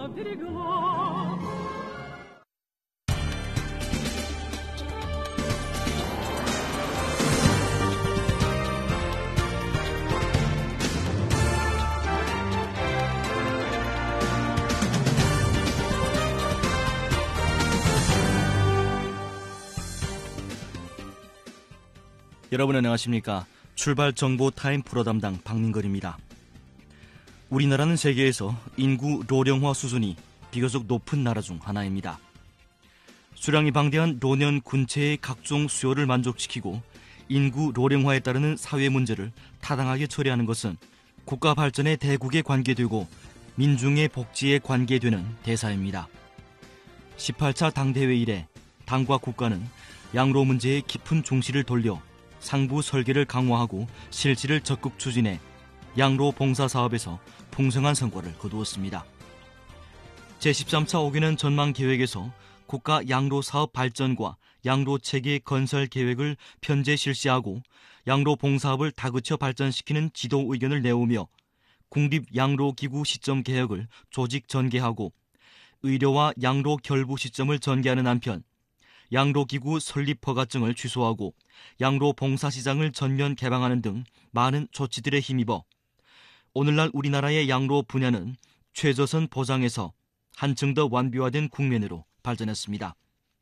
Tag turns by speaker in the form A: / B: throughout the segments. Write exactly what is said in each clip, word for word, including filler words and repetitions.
A: 여러분 안녕하십니까? 출발정보 타임 프로 담당 박민걸입니다. 우리나라는 세계에서 인구 노령화 수준이 비교적 높은 나라 중 하나입니다. 수량이 방대한 노년 군체의 각종 수요를 만족시키고 인구 노령화에 따르는 사회 문제를 타당하게 처리하는 것은 국가 발전의 대국에 관계되고 민중의 복지에 관계되는 대사입니다. 십팔 차 당대회 이래 당과 국가는 양로 문제에 깊은 중시를 돌려 상부 설계를 강화하고 실질을 적극 추진해 양로 봉사 사업에서 풍성한 성과를 거두었습니다. 제십삼 차 오 개년 전망 계획에서 국가 양로 사업 발전과 양로 체계 건설 계획을 편제 실시하고 양로 봉사업을 다그쳐 발전시키는 지도 의견을 내오며 국립 양로 기구 시점 개혁을 조직 전개하고 의료와 양로 결부 시점을 전개하는 한편 양로기구 설립 허가증을 취소하고 양로 봉사시장을 전면 개방하는 등 많은 조치들에 힘입어 오늘날 우리나라의 양로 분야는 최저선 보장에서 한층 더 완비화된 국면으로 발전했습니다.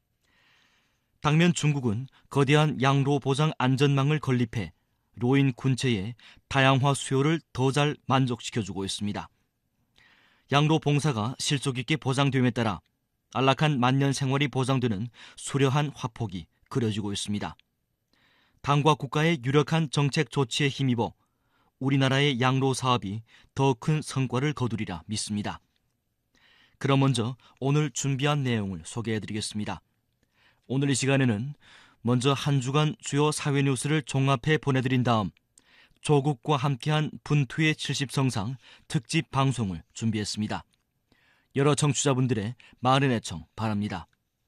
A: 당면 중국은 거대한 양로 보장 안전망을 건립해 노인 군체의 다양화 수요를 더 잘 만족시켜주고 있습니다. 양로 봉사가 실속 있게 보장됨에 따라 안락한 만년 생활이 보장되는 수려한 화폭이 그려지고 있습니다. 당과 국가의 유력한 정책 조치에 힘입어 우리나라의 양로 사업이 더 큰 성과를 거두리라 믿습니다. 그럼 먼저 오늘 준비한 내용을 소개해드리겠습니다. 오늘 이 시간에는 먼저 한 주간 주요 사회 뉴스를 종합해 보내드린 다음 조국과 함께한 분투의 칠십 성상 특집 방송을 준비했습니다. 여러 청취자분들의 많은 애청 바랍니다.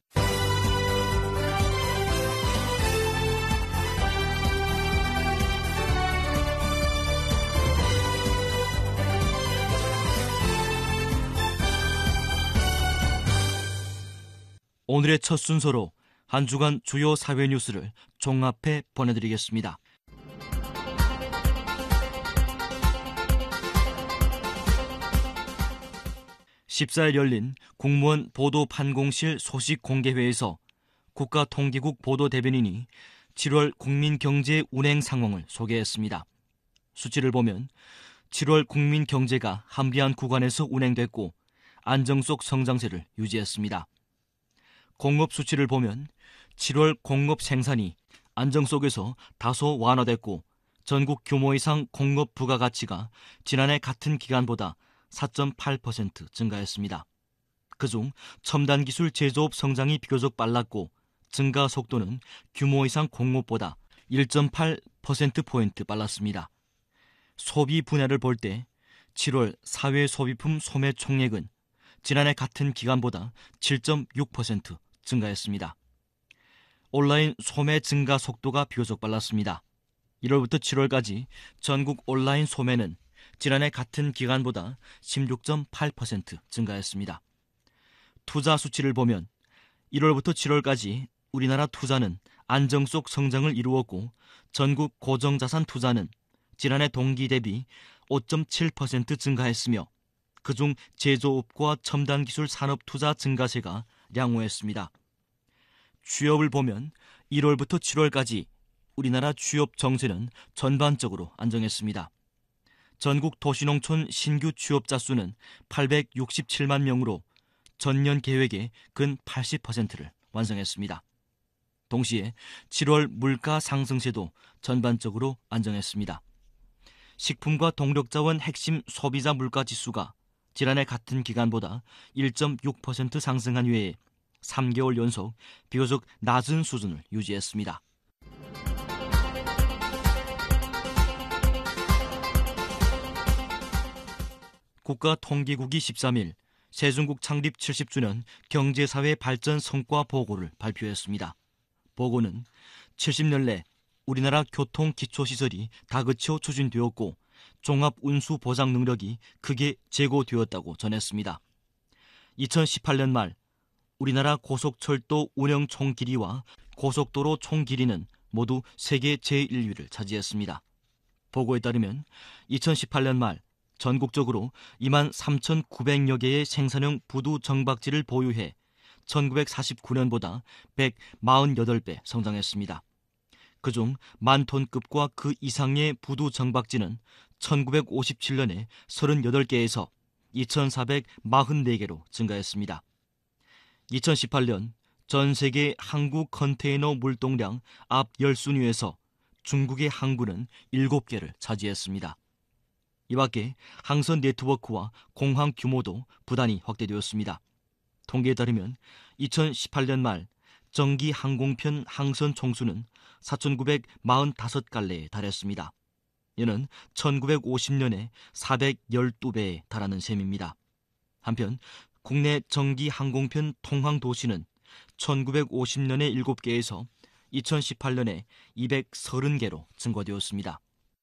A: 오늘의 첫 순서로 한 주간 주요 사회 뉴스를 종합해 보내드리겠습니다. 십사 일 열린 국무원 보도판공실 소식 공개회에서 국가통계국 보도대변인이 칠월 국민경제 운행 상황을 소개했습니다. 수치를 보면 칠월 국민경제가 한비한 구간에서 운행됐고 안정 속 성장세를 유지했습니다. 공업 수치를 보면 칠월 공업 생산이 안정 속에서 다소 완화됐고 전국 규모 이상 공업 부가가치가 지난해 같은 기간보다 사 점 팔 퍼센트 증가했습니다. 그중 첨단기술 제조업 성장이 비교적 빨랐고 증가 속도는 규모 이상 공업보다 일 점 팔 퍼센트포인트 빨랐습니다. 소비 분야를 볼 때 칠월 사회소비품 소매 총액은 지난해 같은 기간보다 칠 점 육 퍼센트 증가했습니다. 온라인 소매 증가 속도가 비교적 빨랐습니다. 일월부터 칠월까지 전국 온라인 소매는 지난해 같은 기간보다 십육 점 팔 퍼센트 증가했습니다. 투자 수치를 보면 일월부터 칠월까지 우리나라 투자는 안정 속 성장을 이루었고 전국 고정자산 투자는 지난해 동기 대비 오 점 칠 퍼센트 증가했으며 그중 제조업과 첨단기술 산업 투자 증가세가 량호했습니다. 취업을 보면 일월부터 칠월까지 우리나라 취업 정세는 전반적으로 안정했습니다. 전국 도시농촌 신규 취업자 수는 팔백육십칠만 명으로 전년 계획의 근 팔십 퍼센트를 완성했습니다. 동시에 칠월 물가 상승세도 전반적으로 안정했습니다. 식품과 동력자원 핵심 소비자 물가 지수가 지난해 같은 기간보다 일 점 육 퍼센트 상승한 외에 삼 개월 연속 비교적 낮은 수준을 유지했습니다. 국가통계국이 십삼 일 세종국 창립 칠십 주년 경제사회 발전 성과 보고를 발표했습니다. 보고는 칠십 년 내 우리나라 교통기초시설이 다그쳐 추진되었고 종합운수 보장 능력이 크게 제고되었다고 전했습니다. 이천십팔 년 말 우리나라 고속철도 운영 총 길이와 고속도로 총 길이는 모두 세계 제일 위를 차지했습니다. 보고에 따르면 이천십팔 년 말 전국적으로 이만 삼천구백여 개의 생산형 부두 정박지를 보유해 천구백사십구 년보다 백사십팔 배 성장했습니다. 그중 만 톤급과 그 이상의 부두 정박지는 천구백오십칠 년에 서른여덟 개에서 이천사백사십사 개로 증가했습니다. 이천십팔 년 전 세계 항구 컨테이너 물동량 앞 십 순위에서 중국의 항구는 일곱 개를 차지했습니다. 이 밖에 항선 네트워크와 공항 규모도 부단히 확대되었습니다. 통계에 따르면 이천십팔 년 말 정기 항공편 항선 총수는 사천구백사십오 갈래에 달했습니다. 이는 천구백오십 년에 사백십이 배에 달하는 셈입니다. 한편 국내 정기 항공편 통항 도시는 천구백오십 년에 일곱 개에서 이천십팔 년에 이백삼십 개로 증가되었습니다.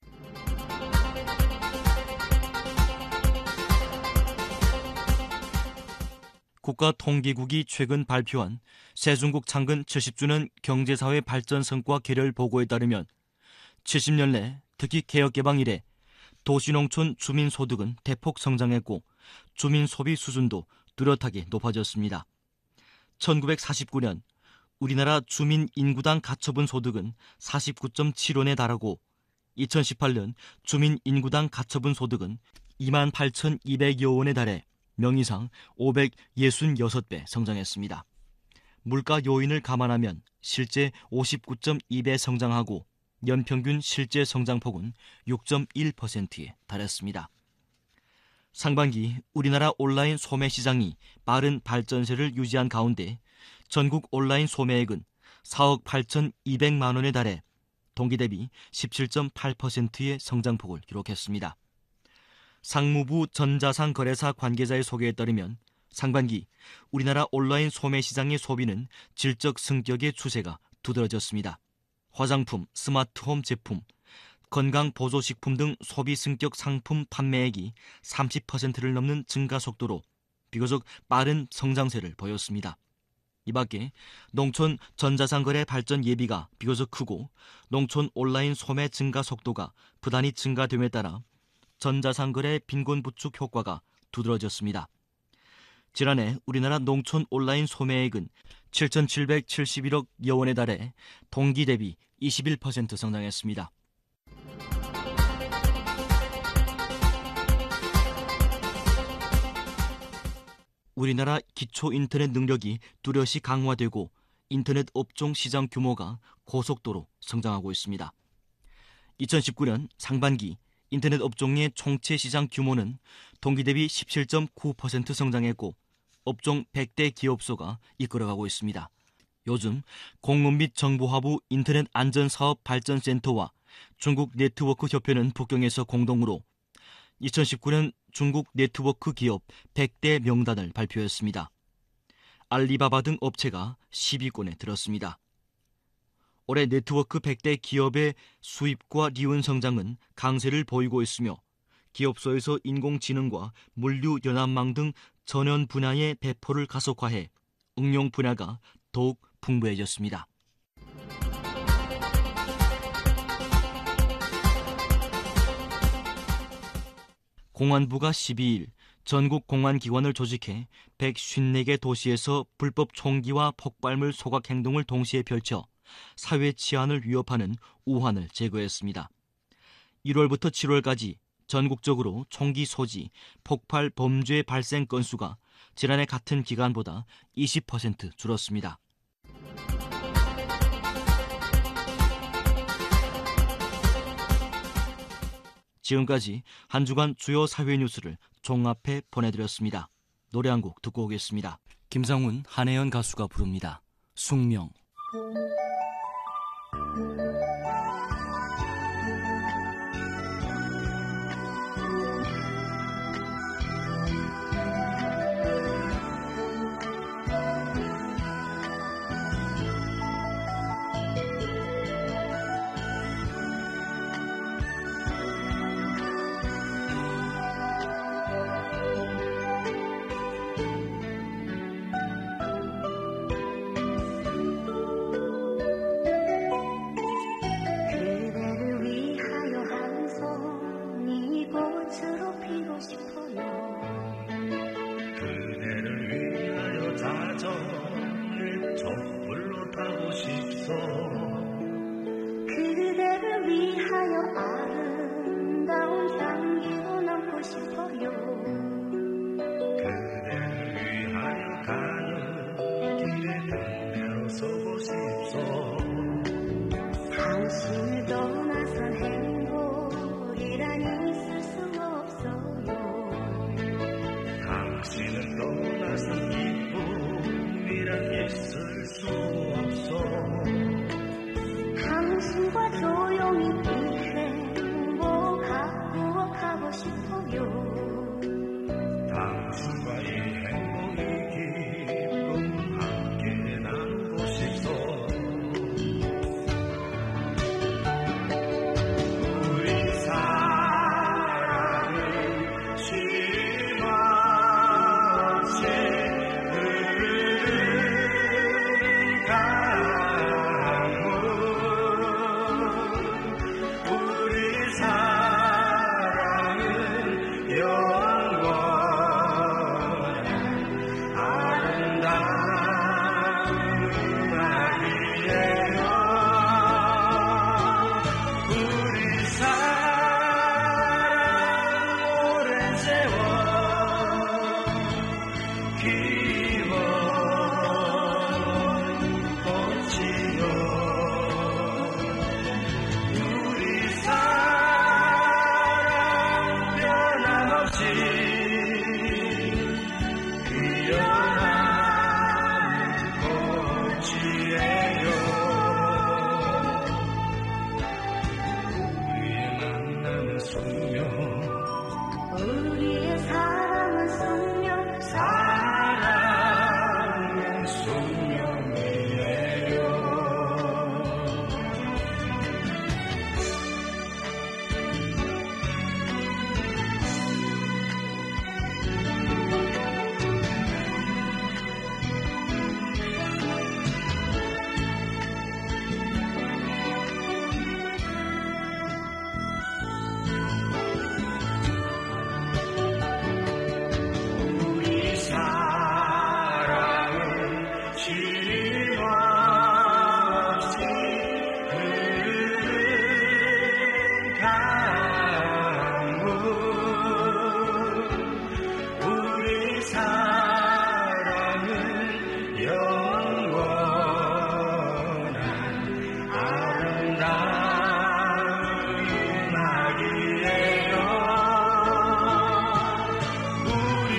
A: 국가통계국이 최근 발표한 새중국 창건 칠십 주년 경제사회 발전 성과 계렬 보고에 따르면 칠십 년 내 특히 개혁개방 이래 도시농촌 주민소득은 대폭 성장했고 주민소비 수준도 뚜렷하게 높아졌습니다. 천구백사십구 년 우리나라 주민 인구당 가처분 소득은 사십구 점 칠 원에 달하고 이천십팔 년 주민 인구당 가처분 소득은 이만 팔천이백여 원에 달해 명의상 오백육십육 배 성장했습니다. 물가 요인을 감안하면 실제 오십구 점 이 배 성장하고 연평균 실제 성장폭은 육 점 일 퍼센트에 달했습니다. 상반기 우리나라 온라인 소매 시장이 빠른 발전세를 유지한 가운데 전국 온라인 소매액은 사억 팔천이백만 원에 달해 동기 대비 십칠 점 팔 퍼센트의 성장폭을 기록했습니다. 상무부 전자상거래사 관계자의 소개에 따르면 상반기 우리나라 온라인 소매 시장의 소비는 질적 승격의 추세가 두드러졌습니다. 화장품, 스마트홈 제품, 건강보조식품 등 소비 승격 상품 판매액이 삼십 퍼센트를 넘는 증가 속도로 비교적 빠른 성장세를 보였습니다. 이 밖에 농촌 전자상거래 발전 예비가 비교적 크고 농촌 온라인 소매 증가 속도가 부단히 증가됨에 따라 전자상거래 빈곤 부축 효과가 두드러졌습니다. 지난해 우리나라 농촌 온라인 소매액은 칠천칠백칠십일억여 원에 달해 동기 대비 이십일 퍼센트 성장했습니다. 우리나라 기초 인터넷 능력이 뚜렷이 강화되고 인터넷 업종 시장 규모가 고속도로 성장하고 있습니다. 이천십구 년 상반기 인터넷 업종의 총체 시장 규모는 동기 대비 십칠 점 구 퍼센트 성장했고 업종 백 대 기업소가 이끌어가고 있습니다. 요즘 공무 및 정보화부 인터넷 안전사업 발전센터와 중국 네트워크 협회는 북경에서 공동으로 이천십구 년 중국 네트워크 기업 백 대 명단을 발표했습니다. 알리바바 등 업체가 십 위권에 들었습니다. 올해 네트워크 백 대 기업의 수입과 리운 성장은 강세를 보이고 있으며 기업소에서 인공지능과 물류 연합망 등 전연 분야의 배포를 가속화해 응용 분야가 더욱 풍부해졌습니다. 공안부가 십이 일 전국 공안기관을 조직해 백오십사 개 도시에서 불법 총기와 폭발물 소각 행동을 동시에 펼쳐 사회 치안을 위협하는 우환을 제거했습니다. 일월부터 칠월까지 전국적으로 총기 소지, 폭발 범죄 발생 건수가 지난해 같은 기간보다 이십 퍼센트 줄었습니다. 지금까지 한 주간 주요 사회 뉴스를 종합해 보내드렸습니다. 노래 한 곡 듣고 오겠습니다. 김상훈, 한혜연 가수가 부릅니다. 숙명.
B: 떠나서 기쁨이란 있을 수 없어.
C: 당신과 조용히 행복하고 가고 싶어요.
B: 당신과 이 행복이 기쁨 함께 나누고 싶어. 우리 사랑은 쉼없이 흐르는 강물. 우리 사랑은 영원한 아름다운 음악이에요. 우리 사랑 오랜 세월 키워온 꽃이요. 우리 사랑 변함없이 피어나는 꽃이에요. 우리의 만남은 숙명,
C: 우리의 사랑은 숙명.
B: 사랑은 숙명이에요. 우리 사랑은 쉼없이 흐르는 강물. 우리 사랑은 영원한 아름다운 음악이에요. 우리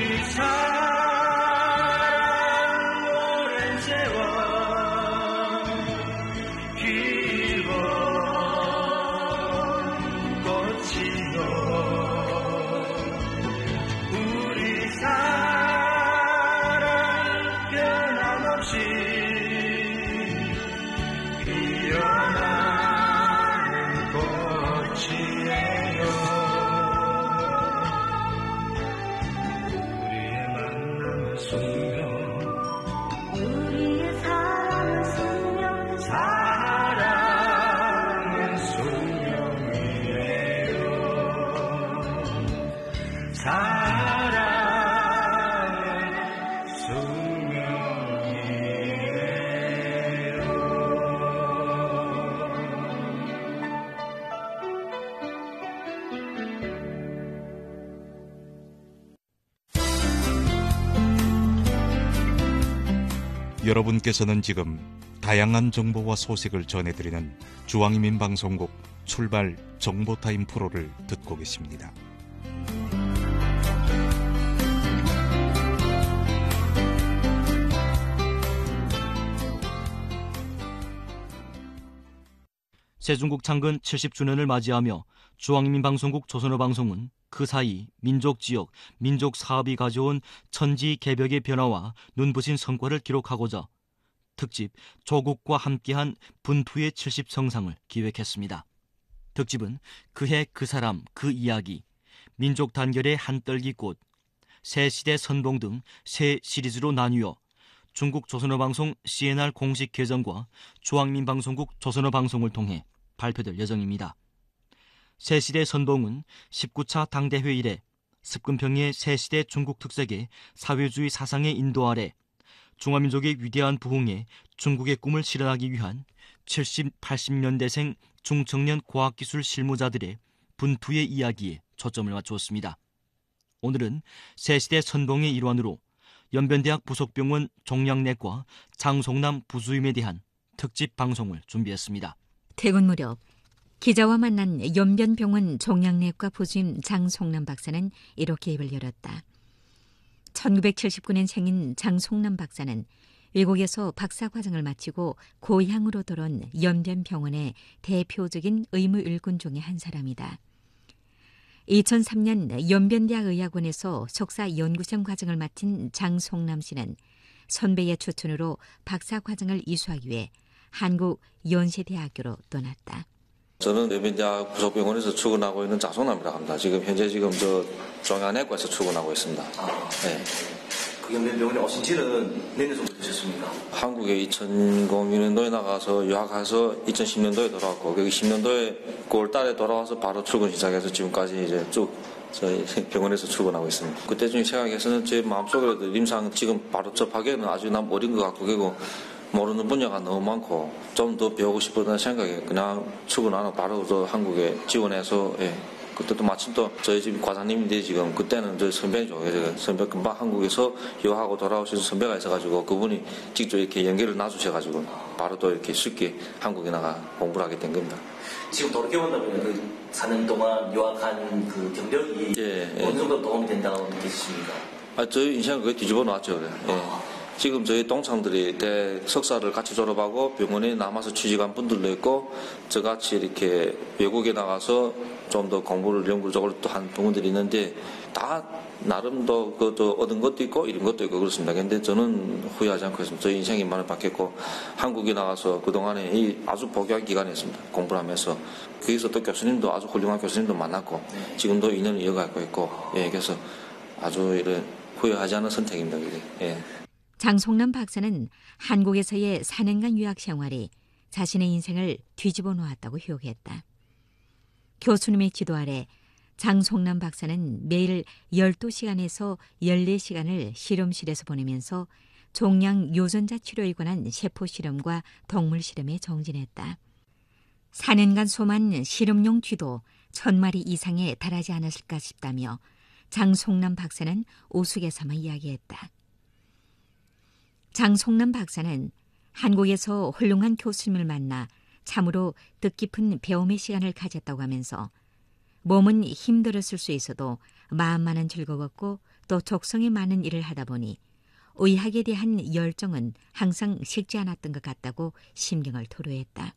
B: 사랑 오랜 세월 키워온 꽃이요. 우리 사랑 변함없이 피어나는 꽃이에요. 우리의 만남은 숙명,
C: 우리의 사랑은 숙명.
B: 사랑은 숙명이에요. 사랑은 숙명이에요.
D: 여러분께서는 지금 다양한 정보와 소식을 전해드리는 중앙인민 방송국 출발 정보타임 프로를 듣고 계십니다.
A: 세중국 창건 칠십 주년을 맞이하며 중앙인민방송국 조선어방송은 그 사이 민족지역, 민족사업이 가져온 천지개벽의 변화와 눈부신 성과를 기록하고자 특집 조국과 함께한 분투의 칠십 성상을 기획했습니다. 특집은 그해 그 사람 그 이야기, 민족 단결의 한떨기꽃, 새 시대 선봉 등 세 시리즈로 나뉘어 중국 조선어방송 씨엔알 공식 계정과 중앙민방송국 조선어방송을 통해 발표될 예정입니다. 새시대 선봉은 십구 차 당대회 이래 습근평의 새시대 중국 특색의 사회주의 사상의 인도 아래 중화민족의 위대한 부흥에 중국의 꿈을 실현하기 위한 칠십, 팔십 년대생 중청년 과학기술 실무자들의 분투의 이야기에 초점을 맞추었습니다. 오늘은 새시대 선봉의 일환으로 연변대학 부속병원 종양내과 장송남 부수임에 대한 특집 방송을 준비했습니다.
E: 퇴근 무렵 기자와 만난 연변병원 종양내과 부주임 장송남 박사는 이렇게 입을 열었다. 천구백칠십구 년 생인 장송남 박사는 외국에서 박사과정을 마치고 고향으로 돌아온 연변병원의 대표적인 의무 일꾼 중의 한 사람이다. 이천삼 년 연변대학의학원에서 석사 연구생 과정을 마친 장송남 씨는 선배의 추천으로 박사과정을 이수하기 위해 한국 연세대학교로 떠났다.
F: 저는 연변대학 부속병원에서 출근하고 있는 장송남이라고 합니다. 지금 현재 지금 저 종양내과에서 출근하고 있습니다.
G: 아,
F: 네.
G: 그 연변병원에 오신 지는 몇 년 정도 되셨습니까?
F: 한국에 이천육 년도에 나가서 유학해서 이천십 년도에 돌아왔고, 여기 십 년도에 구월 달에 돌아와서 바로 출근 시작해서 지금까지 이제 쭉 저희 병원에서 출근하고 있습니다. 그때 중에 생각해서는 제 마음속에도 임상 지금 바로 접하기에는 아주 난 어린 것 같고, 그리고 모르는 분야가 너무 많고 좀 더 배우고 싶었다는 생각에 그냥 출근 안 하고 바로 저 한국에 지원해서, 예. 그때도 마침 또 저희 집 과장님인데 지금 그때는 저희 선배죠. 선배 금방 한국에서 유학하고 돌아오신 선배가 있어가지고 그분이 직접 이렇게 연결을 놔주셔가지고 바로 또 이렇게 쉽게 한국에 나가 공부를 하게 된 겁니다.
G: 지금 돌이켜 본다면 그 사 년 동안 유학한 그 경력이
F: 예, 예.
G: 어느 정도 도움이 된다고 느끼십니까?
F: 아, 저희 인생을 거의 뒤집어 놨죠. 그래. 예. 지금 저희 동창들이 대 석사를 같이 졸업하고 병원에 남아서 취직한 분들도 있고 저같이 이렇게 외국에 나가서 좀 더 공부를 연구적으로 또 한 부분들이 있는데 다 나름도 그것도 얻은 것도 있고 이런 것도 있고 그렇습니다. 근데 저는 후회하지 않고 있습니다. 저희 인생이 많이 바뀌었고 한국에 나가서 그동안에 이 아주 복귀한 기간이었습니다. 공부를 하면서 거기서 또 교수님도 아주 훌륭한 교수님도 만났고 지금도 인연을 이어가고 있고, 예, 그래서 아주 이런 후회하지 않은 선택입니다. 그게. 예.
E: 장송남 박사는 한국에서의 사 년간 유학 생활이 자신의 인생을 뒤집어 놓았다고 효기했다. 교수님의 지도 아래 장송남 박사는 매일 열두 시간에서 열네 시간을 실험실에서 보내면서 종양 유전자 치료에 관한 세포 실험과 동물 실험에 정진했다. 사 년간 소만 실험용 쥐도 천 마리 이상에 달하지 않았을까 싶다며 장송남 박사는 우스갯삼아 이야기했다. 장송남 박사는 한국에서 훌륭한 교수님을 만나 참으로 뜻깊은 배움의 시간을 가졌다고 하면서 몸은 힘들었을 수 있어도 마음만은 즐거웠고 또 적성에 많은 일을 하다 보니 의학에 대한 열정은 항상 식지 않았던 것 같다고 심경을 토로했다.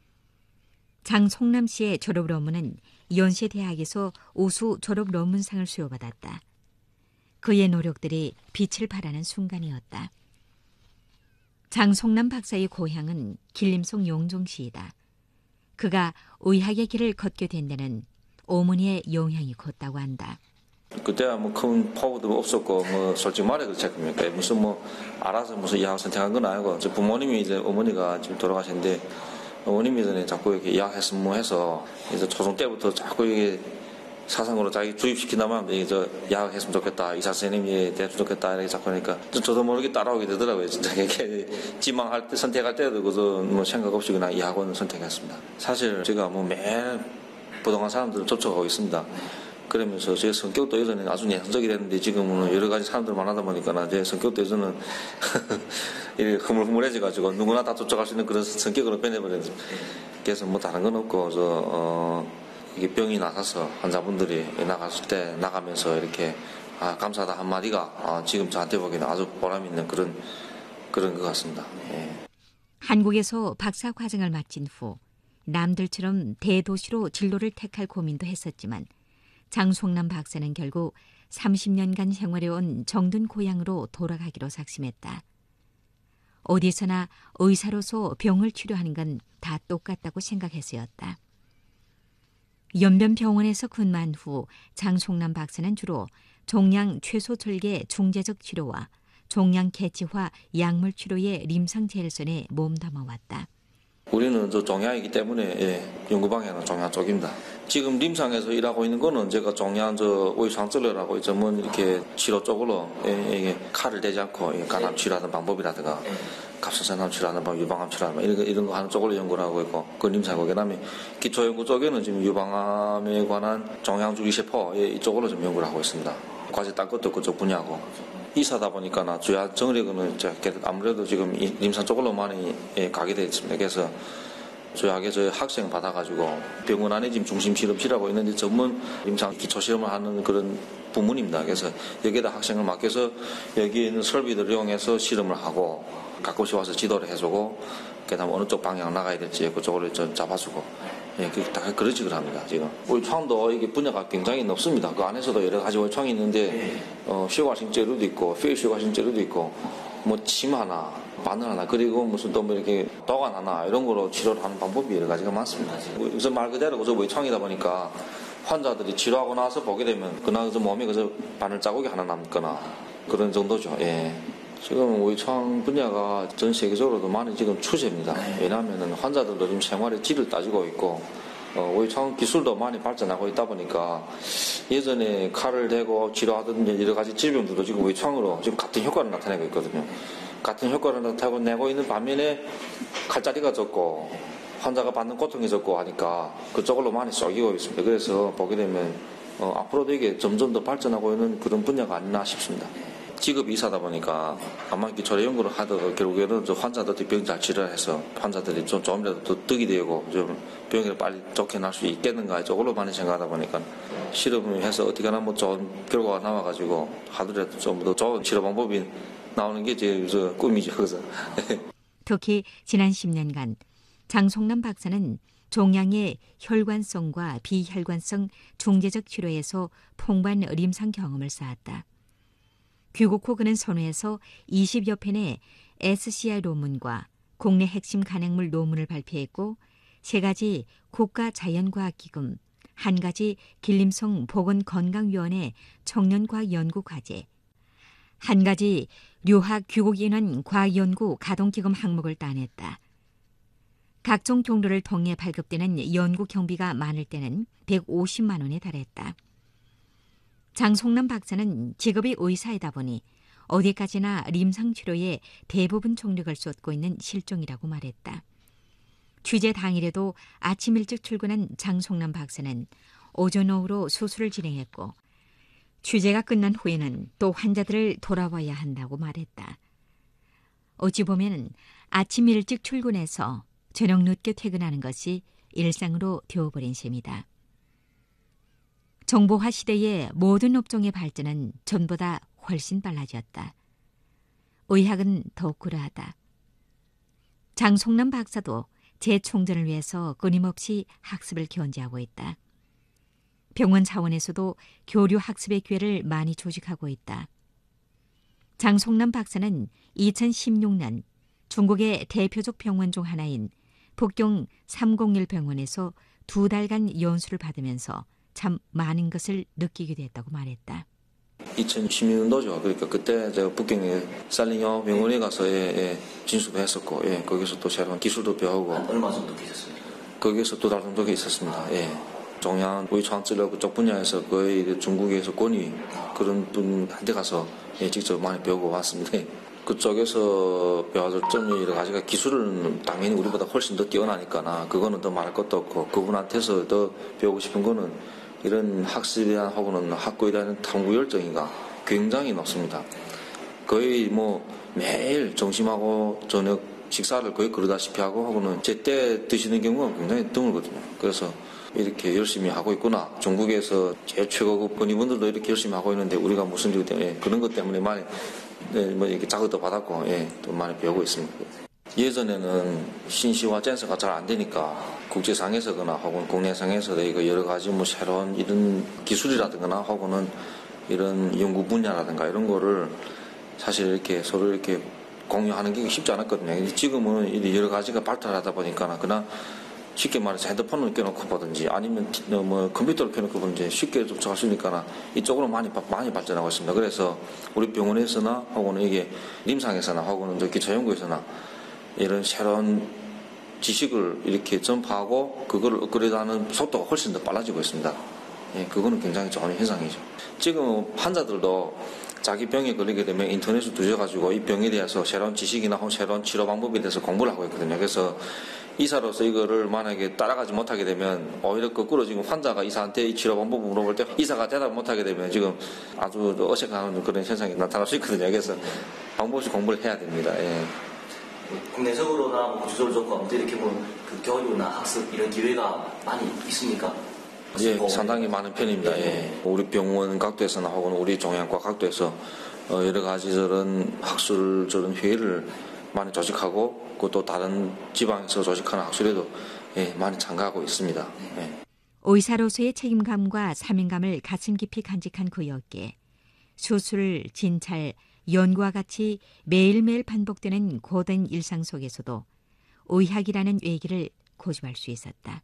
E: 장송남 씨의 졸업 논문은 연세대학에서 우수 졸업 논문상을 수여받았다. 그의 노력들이 빛을 발하는 순간이었다. 장송남 박사의 고향은 길림송 용종시이다. 그가 의학의 길을 걷게 된 데는 어머니의 영향이 컸다고 한다.
F: 그때야 뭐 큰 포부도 없었고 뭐 솔직히 말해 그렇지 않습니까? 무슨 뭐 알아서 무슨 의학 선택한 건 아니고 저 부모님이 이제 어머니가 지금 돌아가셨는데 어머님이 전에 자꾸 이렇게 의학했으면 뭐 해서 이제 초중 때부터 자꾸 이게 사상으로 자기 주입시킨다면 이게 저 야학했으면 좋겠다, 의사 선생님이 됐으면 좋겠다 이렇게 자꾸 하니까 저도 모르게 따라오게 되더라고요. 진짜 이렇게 지망할 때 선택할 때도 그저 뭐 생각 없이 그냥 이 학원을 선택했습니다. 사실 제가 뭐 매일 부동산 사람들을 접촉하고 있습니다. 그러면서 제 성격도 예전에 아주 내성적이 됐는데 지금은 여러 가지 사람들 만나다 보니까 제 성격도 예전은 이렇게 흐물흐물해져가지고 누구나 다 쫓아갈 수 있는 그런 성격으로 변해버렸어요. 그래서 뭐 다른 건 없고 저 어. 이게 병이 나가서 환자분들이 나갔을 때 나가면서 이렇게 아, 감사하다 한마디가 아, 지금 저한테 보기에는 아주 보람 있는 그런 그런 것 같습니다. 예.
E: 한국에서 박사 과정을 마친 후 남들처럼 대도시로 진로를 택할 고민도 했었지만 장송남 박사는 결국 삼십 년간 생활해온 정든 고향으로 돌아가기로 작심했다. 어디서나 의사로서 병을 치료하는 건 다 똑같다고 생각해서였다. 연변병원에서 근무한 후 장송남 박사는 주로 종양 최소절개 중재적 치료와 종양 개치화 약물 치료의 림상 제일선에 몸담아왔다.
F: 우리는 저 종양이기 때문에 예, 연구 방향은 종양 쪽입니다. 지금 림상에서 일하고 있는 거는 제가 종양 저 오이상절레라고 전문 이렇게 치료 쪽으로 예, 이게 칼을 대지 않고 예, 간암 치료하는 방법이라든가 갑상선암 치료하는 방법, 유방암 치료하는 방법, 이런 거 이런 거 하는 쪽으로 연구를 하고 있고 그 림상고 그다음에 기초 연구 쪽에는 지금 유방암에 관한 종양주기세포 예, 이쪽으로 좀 연구를 하고 있습니다. 과제 딴 것도 그쪽 분야고. 이사다 보니까 나 주야 정력은 아무래도 지금 림상 쪽으로 많이 예, 가게 되어 있습니다. 그래서 저희 학에 저희 학생 받아가지고 병원 안에 지금 중심 실험실하고 있는데 전문 임상 기초 실험을 하는 그런 부문입니다. 그래서 여기에다 학생을 맡겨서 여기 있는 설비들을 이용해서 실험을 하고 가끔씩 와서 지도를 해주고 그다음 어느 쪽 방향 나가야 될지 그쪽을 좀 잡아주고 예, 다 그런 식으로 합니다. 지금 오이창도 이게 분야가 굉장히 넓습니다. 그 안에서도 여러 가지 오이창이 있는데 어, 휴가식 재료도 있고 페이 휴가식 재료도 있고 뭐 침 하나 바늘 하나 그리고 무슨 또 뭐 이렇게 도관 하나 이런 거로 치료를 하는 방법이 여러 가지가 많습니다. 그래서 말 그대로 그저 오이창이다 보니까 환자들이 치료하고 나서 보게 되면 그날 그 몸에 그저 바늘 자국이 하나 남거나 그런 정도죠. 예. 지금 오이창 분야가 전 세계적으로도 많이 지금 추세입니다. 왜냐하면 환자들도 지금 생활의 질을 따지고 있고 어, 오이창 기술도 많이 발전하고 있다 보니까 예전에 칼을 대고 치료하던 여러 가지 질병들도 지금 오이창으로 지금 같은 효과를 나타내고 있거든요. 같은 효과를 나타내고 있는 반면에 칼자리가 적고 환자가 받는 고통이 적고 하니까 그쪽으로 많이 쏠기고 있습니다. 그래서 보게 되면 어, 앞으로도 이게 점점 더 발전하고 있는 그런 분야가 아니나 싶습니다. 직업이 의사다 보니까 아마 기초의 연구를 하다가 결국에는 환자들이 병 잘 치료해서 환자들이 좀 조금이라도 더 득이 되고 좀 병을 빨리 좋게 날 수 있겠는가 이쪽으로 많이 생각하다 보니까 실험을 해서 어떻게 하나 뭐 좋은 결과가 나와가지고 하더라도 좀 더 좋은 치료 방법이 나오는 게 제 꿈이죠. 그래서
E: 특히 지난 십 년간 장송남 박사는 종양의 혈관성과 비혈관성 중재적 치료에서 풍부한臨床 경험을 쌓았다. 귀국 후 그는 선회에서 이십여 편의 에스씨아이 논문과 국내 핵심 간행물 논문을 발표했고 세 가지 국가자연과학기금, 한 가지 길림성 보건건강위원회 청년과학연구과제, 한 가지 류학 귀국인원 과학연구 가동기금 항목을 따냈다. 각종 경로를 통해 발급되는 연구 경비가 많을 때는 백오십만 원에 달했다. 장송남 박사는 직업이 의사이다 보니 어디까지나 임상치료에 대부분 총력을 쏟고 있는 실종이라고 말했다. 취재 당일에도 아침 일찍 출근한 장송남 박사는 오전 오후로 수술을 진행했고 취재가 끝난 후에는 또 환자들을 돌아와야 한다고 말했다. 어찌 보면 아침 일찍 출근해서 저녁 늦게 퇴근하는 것이 일상으로 되어버린 셈이다. 정보화 시대의 모든 업종의 발전은 전보다 훨씬 빨라졌다. 의학은 더욱 그러하다. 장송남 박사도 재충전을 위해서 끊임없이 학습을 견지하고 있다. 병원 차원에서도 교류 학습의 기회를 많이 조직하고 있다. 장송남 박사는 이천십육 년 중국의 대표적 병원 중 하나인 북경 삼공일 병원에서 두 달간 연수를 받으면서 참 많은 것을 느끼게 됐다고 말했다.
F: 이천십육 년도죠. 그러니까 그때 제가 북경의 살링여 병원에 가서 예, 예, 진수도 했었고, 예, 거기서 또 새로운 기술도 배우고.
G: 얼마 정도 계셨어요?
F: 거기서 두 달 정도 있었습니다. 예. 종양 오이창治療 그쪽 분야에서 거의 중국에서 권위 그런 분한테 가서 예, 직접 많이 배우고 왔습니다. 그쪽에서 배워줄 점이 여러 가지가 기술은 당연히 우리보다 훨씬 더 뛰어나니까 그거는 더 말할 것도 없고 그분한테서 더 배우고 싶은 거는 이런 학습에 대한 혹은 학교에 대한 탐구 열정이가 굉장히 높습니다. 거의 뭐 매일 점심하고 저녁 식사를 거의 그러다시피 하고 혹은 제때 드시는 경우가 굉장히 드물거든요. 그래서 이렇게 열심히 하고 있구나. 중국에서 제일 최고급 권위분들도 이렇게 열심히 하고 있는데 우리가 무슨 이유 때문에 그런 것 때문에 많이 네, 뭐 이렇게 자극도 받았고 예, 또 많이 배우고 있습니다. 예전에는 신시와 젠서가 잘 안 되니까 국제상에서거나 혹은 국내상에서 이거 여러 가지 뭐 새로운 이런 기술이라든가 혹은 이런 연구 분야라든가 이런 거를 사실 이렇게 서로 이렇게 공유하는 게 쉽지 않았거든요. 지금은 여러 가지가 발달하다 보니까 그냥 쉽게 말해서 핸드폰을 껴놓고 보든지 아니면 뭐 컴퓨터를 켜놓고 보든지 쉽게 접촉할 수 있으니까 이쪽으로 많이 많이 발전하고 있습니다. 그래서 우리 병원에서나 혹은 이게 임상에서나 혹은 저 기초연구에서나 이런 새로운 지식을 이렇게 전파하고 그거를 업그레이드하는 속도가 훨씬 더 빨라지고 있습니다. 예, 그거는 굉장히 좋은 현상이죠. 지금 환자들도 자기 병에 걸리게 되면 인터넷을 뒤져가지고 이 병에 대해서 새로운 지식이나 혹은 새로운 치료 방법에 대해서 공부를 하고 있거든요. 그래서 의사로서 이거를 만약에 따라가지 못하게 되면 오히려 거꾸로 지금 환자가 의사한테 이 치료 방법을 물어볼 때 의사가 대답을 못하게 되면 지금 아주 어색한 그런 현상이 나타날 수 있거든요. 그래서 방법없이 공부를 해야 됩니다. 예.
G: 국내적으로나 뭐 국제적으로 좋고 아무튼 이렇게 뭐 그 교류나 학습 이런 기회가 많이 있습니까?
F: 예,
G: 뭐,
F: 상당히 많은 편입니다. 예. 우리 병원 각도에서나 혹은 우리 종양과 각도에서 어, 여러 가지 저런 학술 저런 회의를 많이 조직하고 또 다른 지방에서 조직하는 학술에도 예, 많이 참가하고 있습니다. 예.
E: 의사로서의 책임감과 사명감을 가슴 깊이 간직한 그였기에 수술, 진찰, 연구와 같이 매일매일 반복되는 고된 일상 속에서도 의학이라는 외길을 고집할 수 있었다.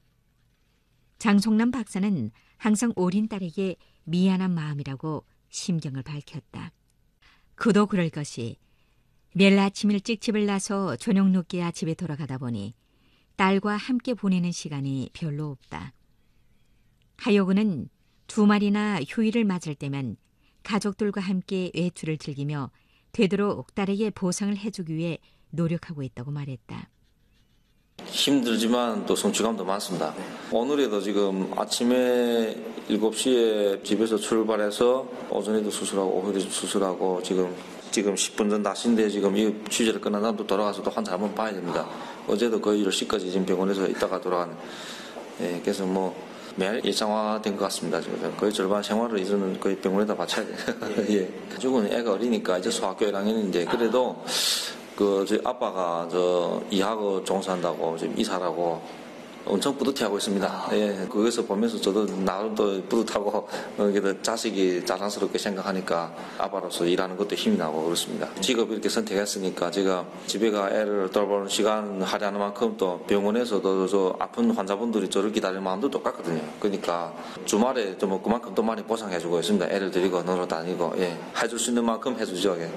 E: 장송남 박사는 항상 어린 딸에게 미안한 마음이라고 심경을 밝혔다. 그도 그럴 것이 매일 아침 일찍 집을 나서 저녁 늦게야 집에 돌아가다 보니 딸과 함께 보내는 시간이 별로 없다. 하여 그는 주말이나 휴일을 맞을 때면 가족들과 함께 외출을 즐기며 되도록 딸에게 보상을 해주기 위해 노력하고 있다고 말했다.
F: 힘들지만 또 성취감도 많습니다. 오늘에도 지금 아침에 일곱 시에 집에서 출발해서 오전에도 수술하고 오후에도 수술하고 지금 지금 십 분 전 다시인데 지금 이 취재를 끝난 다음 또 돌아가서 또 환자 한번 봐야 됩니다. 어제도 거의 열 시까지 지금 병원에서 있다가 돌아가는. 예, 그래서 뭐 매일 일상화된 것 같습니다. 지금 거의 절반 생활을 이제는 거의 병원에다 바쳐야 돼요. 예. 가족은 애가 어리니까 이제 소학교 일 학년인데 그래도 그 저희 아빠가 저 이하고 종사한다고 지금 이사라고 엄청 뿌듯해하고 있습니다. 예, 거기서 보면서 저도 나름 또 뿌듯하고 어, 자식이 자랑스럽게 생각하니까 아빠로서 일하는 것도 힘이 나고 그렇습니다. 직업 이렇게 선택했으니까 제가 집에가 애를 돌보는 시간 할애하는 만큼 또 병원에서도 저 아픈 환자분들이 저를 기다리는 마음도 똑같거든요. 그러니까 주말에 좀 그만큼 또 많이 보상해주고 있습니다. 애를 데리고 놀러 다니고 예, 해줄 수 있는 만큼 해주죠. 예.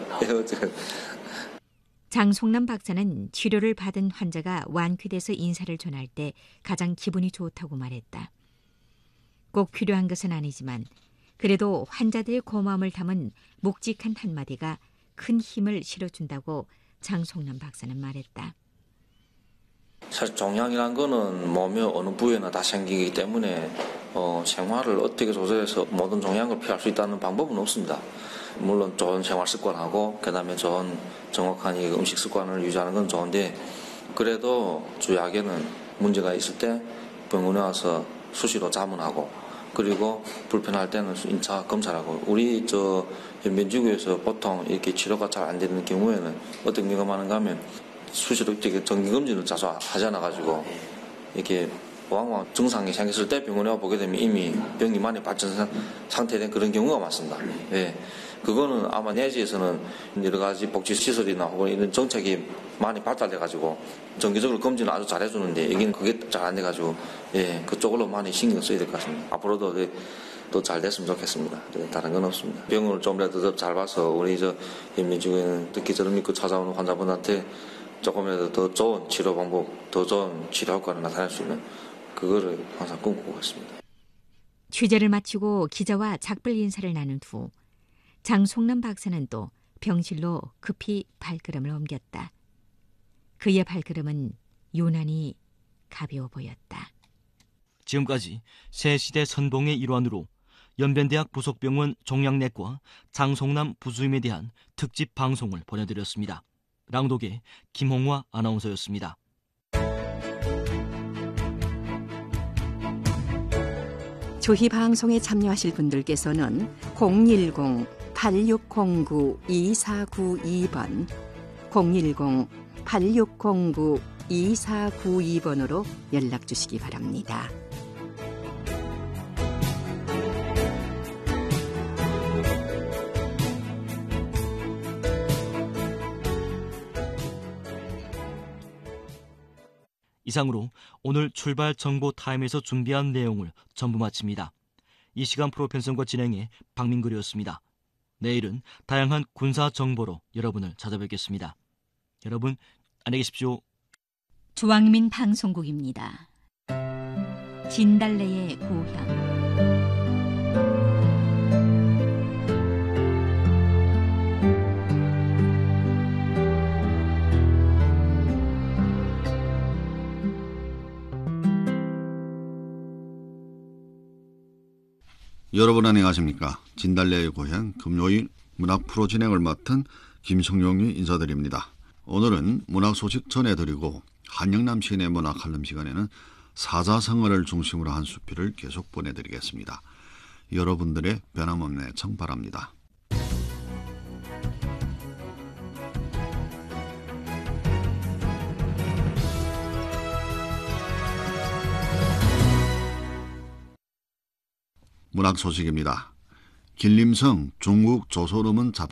E: 장송남 박사는 치료를 받은 환자가 완쾌돼서 인사를 전할 때 가장 기분이 좋다고 말했다. 꼭 필요한 것은 아니지만 그래도 환자들의 고마움을 담은 묵직한 한마디가 큰 힘을 실어준다고 장송남 박사는 말했다.
F: 사실 종양이란 거는 몸의 어느 부위에나 다 생기기 때문에 어, 생활을 어떻게 조절해서 모든 종양을 피할 수 있다는 방법은 없습니다. 물론 좋은 생활 습관하고 그다음에 좋은 정확한 음식 습관을 유지하는 건 좋은데 그래도 주약에는 문제가 있을 때 병원에 와서 수시로 자문하고 그리고 불편할 때는 인차 검사하고 우리 저 현변지구에서 보통 이렇게 치료가 잘 안 되는 경우에는 어떤 경우가 많은가 하면 수시로 이렇게 정기검진을 자주 하지 않아 가지고 이렇게 왕왕 증상이 생겼을 때 병원에 와 보게 되면 이미 병이 많이 발전 상태된 그런 경우가 많습니다. 예. 그거는 아마 내지에서는 여러 가지 복지시설이나 혹은 이런 정책이 많이 발달돼가지고 정기적으로 검진을 아주 잘해주는데 여기는 그게 잘 안 돼가지고 예, 그쪽으로 많이 신경 써야 될 것 같습니다. 앞으로도 또 잘 됐으면 좋겠습니다. 다른 건 없습니다. 병을 좀이라도 더 잘 봐서 우리 저 현민지구에는 특히 저를 믿고 찾아오는 환자분한테 조금이라도 더 좋은 치료 방법, 더 좋은 치료 효과를 나타낼 수 있는 그거를 항상 꿈꾸고 있습니다.
E: 취재를 마치고 기자와 작별 인사를 나눈 후 장송남 박사는 또 병실로 급히 발걸음을 옮겼다. 그의 발걸음은 유난히 가벼워 보였다.
A: 지금까지 새 시대 선봉의 일환으로 연변대학 부속병원 종양내과 장송남 부주임에 대한 특집 방송을 보내드렸습니다. 랑독의 김홍화 아나운서였습니다.
H: 조희 방송에 참여하실 분들께서는 공일공 팔육공구 이사구이 번, 공일공 팔육공구 이사구이 번으로 연락 주시기 바랍니다.
A: 이상으로 오늘 출발 정보 타임에서 준비한 내용을 전부 마칩니다. 이 시간 프로 편성과 진행의 박민글이었습니다. 내일은 다양한 군사 정보로 여러분을 찾아뵙겠습니다. 여러분 안녕히 계십시오.
E: 중앙민 방송국입니다. 진달래의 고향.
I: 여러분 안녕하십니까. 진달래의 고향 금요일 문학 프로 진행을 맡은 김성용이 인사드립니다. 오늘은 문학 소식 전해드리고 한영남 시인의 문학 칼럼 시간에는 사자성어를 중심으로 한 수필을 계속 보내드리겠습니다. 여러분들의 변함없는 애청 바랍니다. 문학 소식입니다. 길림성 중국 조소름은